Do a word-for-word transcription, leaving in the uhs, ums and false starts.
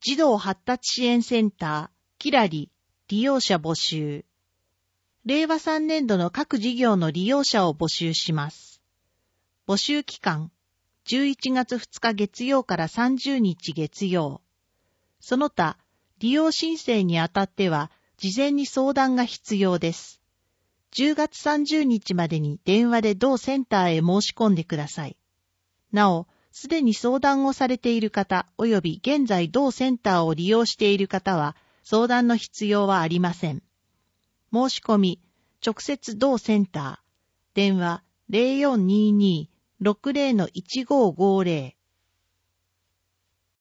児童発達支援センター、キラリ、利用者募集。れいわさんねんどの各事業の利用者を募集します。募集期間、じゅういちがつふつか月曜からさんじゅうにち月曜。その他、利用申請にあたっては、事前に相談が必要です。じゅうがつさんじゅうにちまでに電話で同センターへ申し込んでください。なお、すでに相談をされている方及び現在同センターを利用している方は相談の必要はありません。申し込み、直接同センター、電話 ゼロよんにーにーろくゼロのいちごーごーゼロ